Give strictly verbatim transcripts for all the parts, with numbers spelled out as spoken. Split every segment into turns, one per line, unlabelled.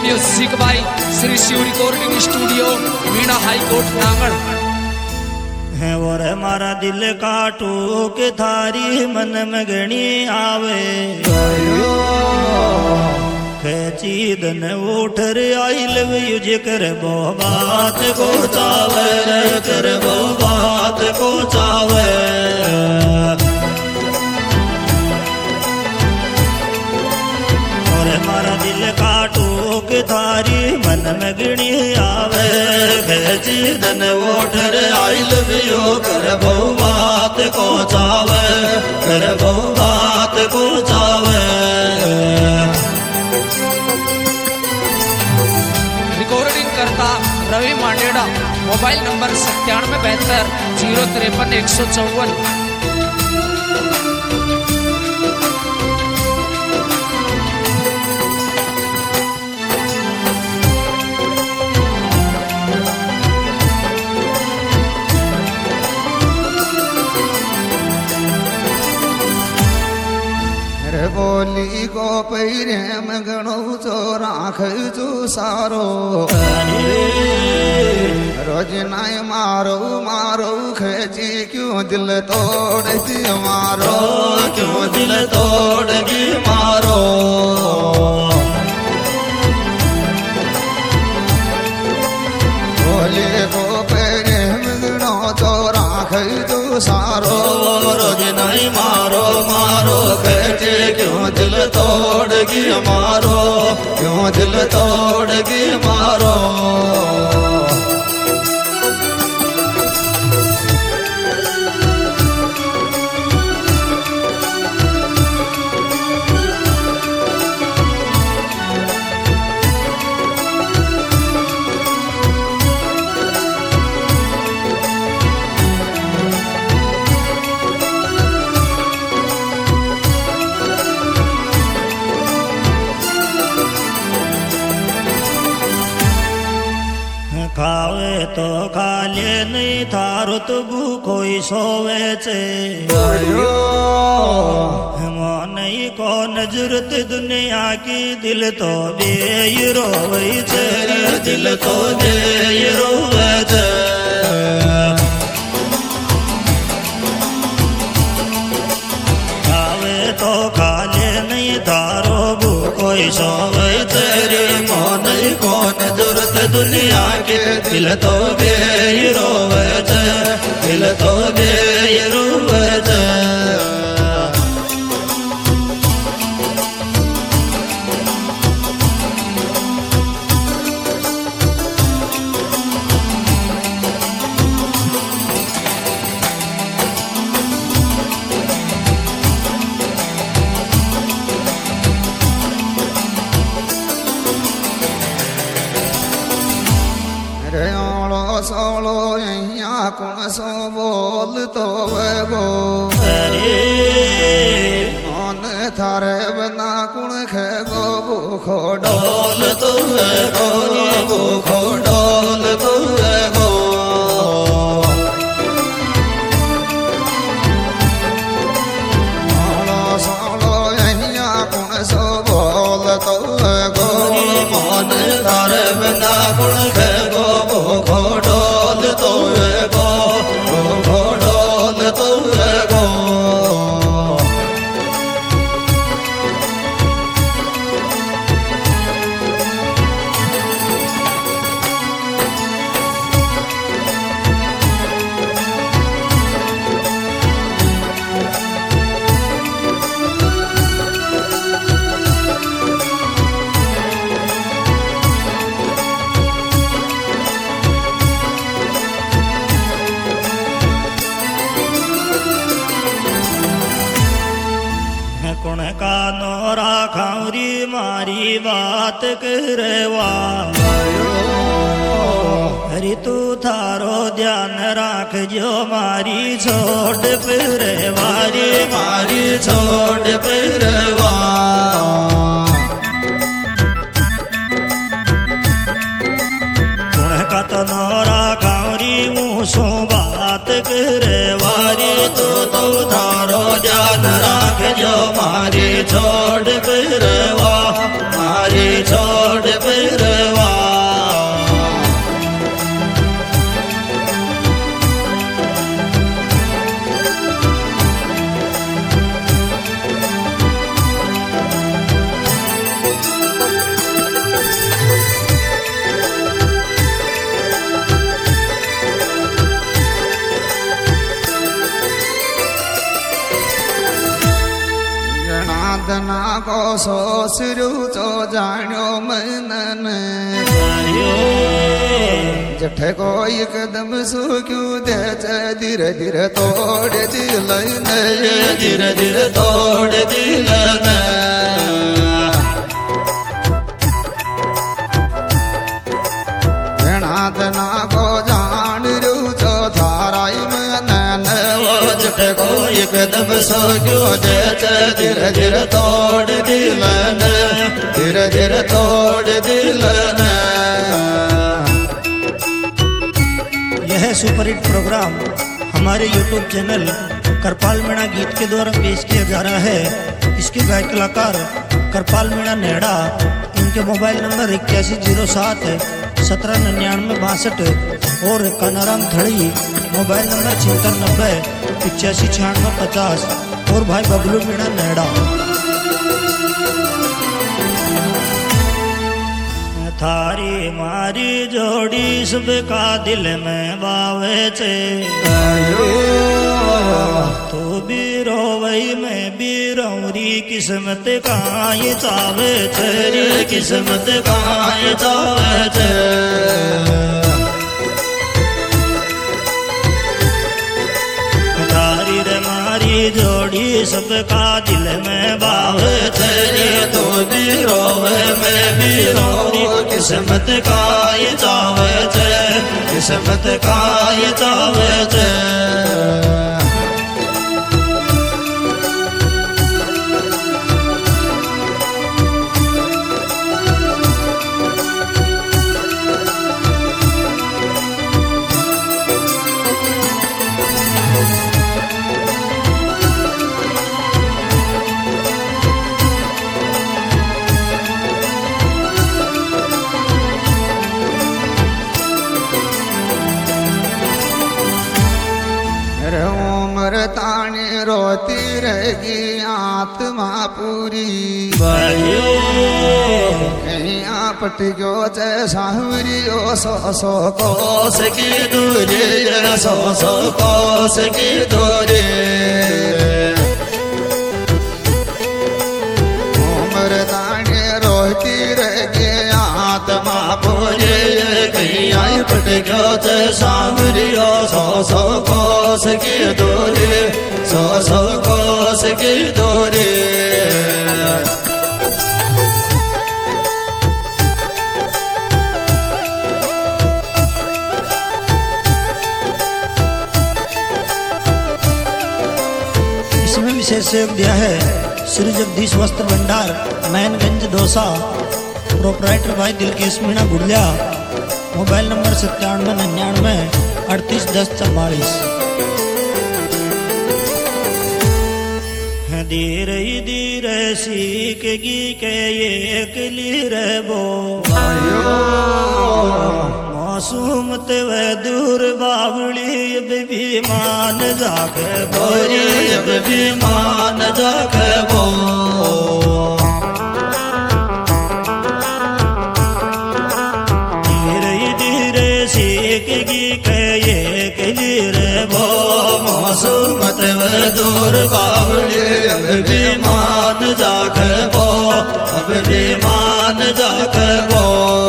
Music by Shri Shiv recording studio Meena high court नागड़
है और हमारा दिल काटू के थारी मन में गणी आवे खेची दन उठर आई लव युज कर बो बात को चावे कर बो बात को चावे और हमारा दिल काटू के थारी मन में गणी आवे खेची दन उठर आई लव यू कर बो बात को चावे कर बो बात को चावे।
रिकॉर्डिंग करता रवि मांडेड़ा, मोबाइल नंबर सत्तानवे बहत्तर जीरो तिरपन एक सौ चौवन।
बोली को पैरे में गणो चो राख चो सारो रोज नाय मारो मारो खेची क्यों दिल तोड़ दी मारो
क्यों दिल तोड़ दी मारो
बोली को पैरे में गणो चो राख चो सारो
रोज नाय मारो मारो खेची क्यों दिल तोड़गी मारो क्यों दिल तोड़गी मारो। खावे तो खा ले नहीं थारो तो भूखो ही सोवे चे नहीं कौन जरूरत दुनिया की दिल तो दे रोवे चे दिल तो दे रोवे चे खावे तो खा ले नहीं थारो भूखो ही सोवे तेरे मन कौन जरूरत दुनिया के दिल तो बे रोवे दिल तो बे रोवे
सोलो यहाँ कौन सो बोल तो वे गो मन थारे बना कुण खे गो भूखो
डोल तो वे गो भूखो डोल तो वे गो
सोलो यहाँ कौन सो बोल तो वे गो
मन थारे बना कुण खे गो भूखो कुण का नोरा खाऊरी मारी बात करवा हरी तू थारो ध्यान राख जो मारी छोड़ परवारी मारी छोड़ परवा कुण का तो नोरा खाऊरी मुँसो बात करवारी तो तो थारो ध्यान राख जो मारी छोड़ परवा मारी छोड़ पर
को सोसरू चो जान्यो मनन जठे को एकदम सुक्यू दे धीरे धीरे तोड़ दिलन
धीरे धीरे तोड़ दिलन
भेणातना को जान रू चो थाराई मनन
जठे को एकदम सुक्यू दे धीरे धीरे तोड़ दिलन धीरे धीरे तोड़ दिलन।
यह सुपरहिट प्रोग्राम हमारे यूट्यूब चैनल करपाल मीणा गीत के द्वारा पेश किया जा रहा है। इसके गायक कलाकार करपाल मीणा नेड़ा, इनके मोबाइल नंबर इक्यासी जीरो सात सत्रह निन्यानवे बासठ और कानाराम धड़ी मोबाइल नंबर छिहत्तर नब्बे पिचासी छियानवे पचास और भाई बबलू मीणा नेड़ा।
थारी मारी जोड़ी सबका दिल में बावे छे तो भी रोवई में भी रौरी किस्मत काई चावे तेरी किस्मत काई चावे छे। थारी रे मारी जोड़ी सबका दिल में बावे तेरी तो भी रोवे में भी रौरी किस्मत काई चावे छे किस्मत काई चावे छे।
ताने रोती रहेगी आत्मा पूरी कहीं पट गयो चे सावरियो सौ सौ कोस की दूरी सौ सौ कोस की दूरी उम्र ताने रोती रहेगी आत्मा पूरी कहीं पट गयो चे सावरियो सौ सौ कोस की दूरी सौ सौ कोस की दूरी।
इसमें विशेष सहयोग दिया है श्री जगदीश वस्त्र भंडार मैनगंज दौसा, प्रोपराइटर भाई दिलकेश मीणा गुड़लिया, मोबाइल नंबर सत्तानवे निन्यानवे अड़तीस दस चौवालीस।
धीरे धीरे सीखेगी के एक लीरे बो मासूम तेवे दूर बावली अब भी मान जाके बोरी अब भी मान जाके बो धीरे धीरे सीखेगी के एक लीरे बो मासूम तेवे दूर बावली अब भी मान जाके बो अब भी मान जाके बो।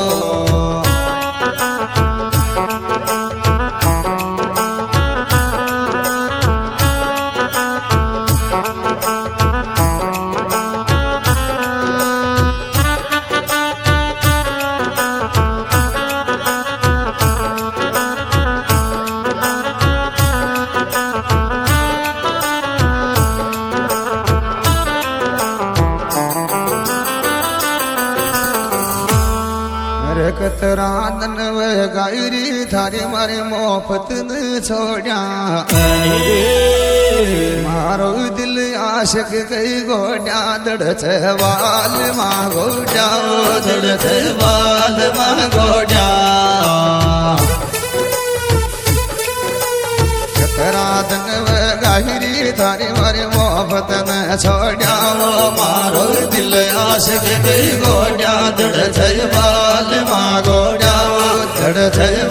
कतरादन व गायरी थारी मारे मोहब्बत न छोड़ा मारो दिल आशिक गई गोड्या दड़ वाल माँ गोड्या दड़ वाल माँ गोड्या कतरादन व गायरी थारी मारे मोहब्बत न छोड़ा मारो दिल आशिक गई गोड्या दड़ वाल माँ गोड्या दड़